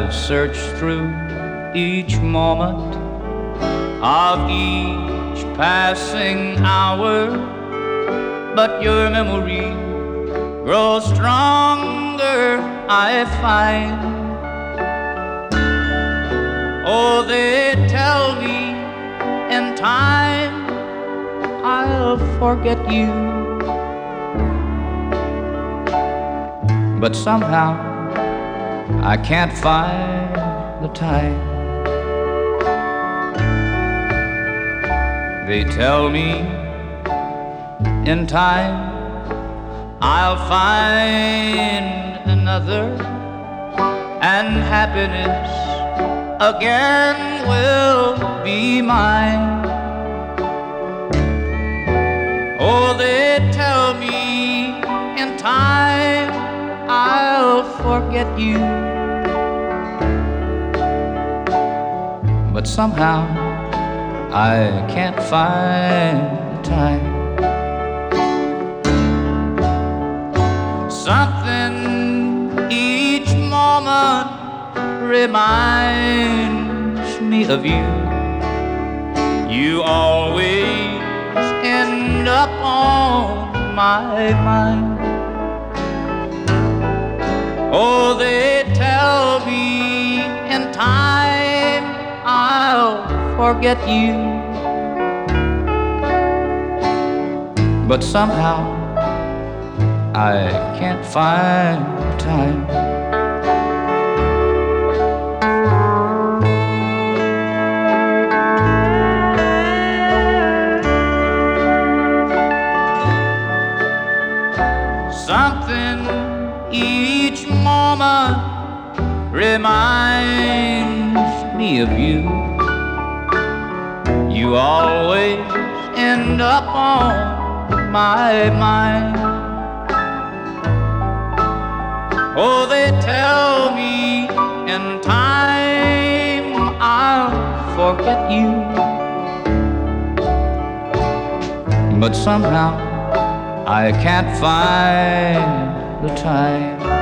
I'll search through each moment of each passing hour, but your memory grows stronger, I find. Oh, they tell me in time I'll forget you, but somehow I can't find the time. They tell me in time I'll find another, and happiness again will be mine. Oh, they tell me in time I'll forget you, but somehow I can't find the time. Something each moment reminds me of you. You always end up on my mind. Oh, they tell me in time I'll forget you, but somehow I can't find the time. Something each moment reminds me of you. You always end up on my mind. Oh, they tell me in time I'll forget you, but somehow I can't find the time.